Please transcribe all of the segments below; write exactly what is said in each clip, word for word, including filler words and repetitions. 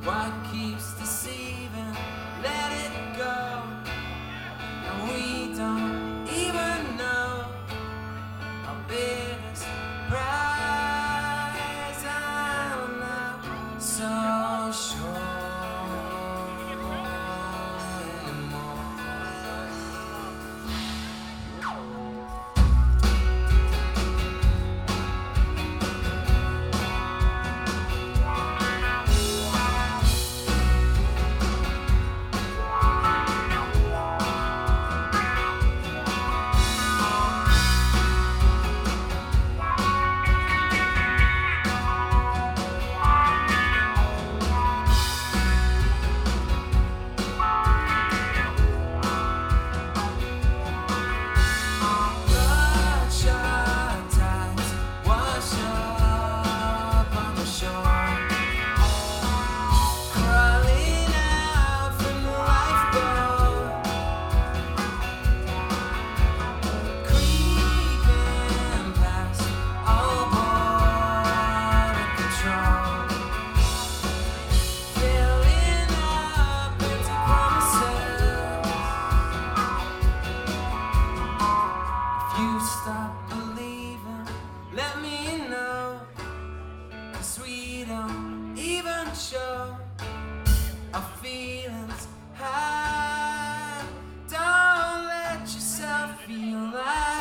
What keeps deceiving? Let it go. And we don't even know our biggest prize. I'm not so sure. Stop believing, let me know, 'cause we don't even show our feelings high. Don't let yourself feel like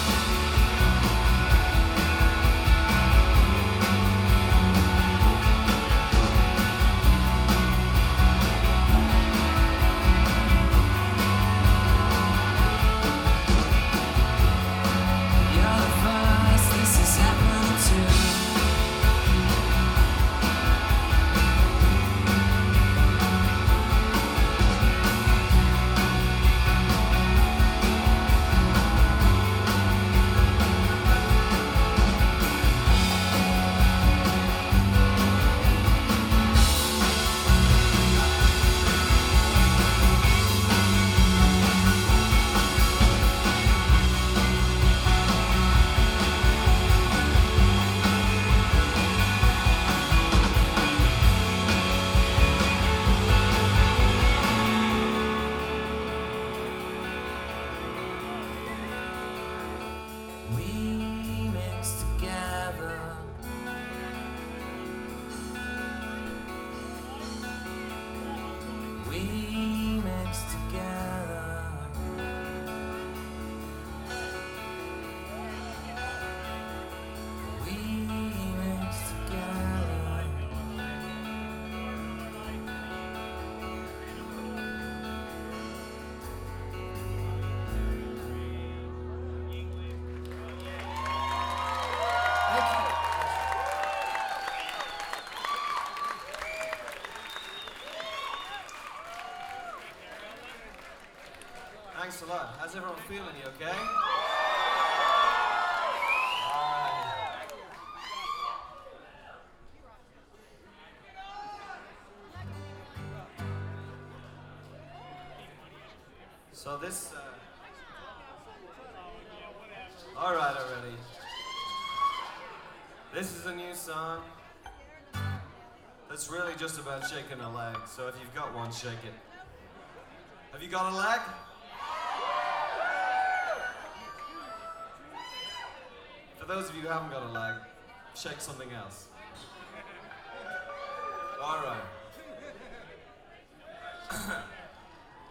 we mix together. We mix together. Thank you. Thanks a lot. How's everyone feeling? You okay? Alright. So this. Uh... Alright, already. This is a new song that's really just about shaking a leg. So if you've got one, shake it. Have you got a leg? For those of you who haven't got a leg, shake something else.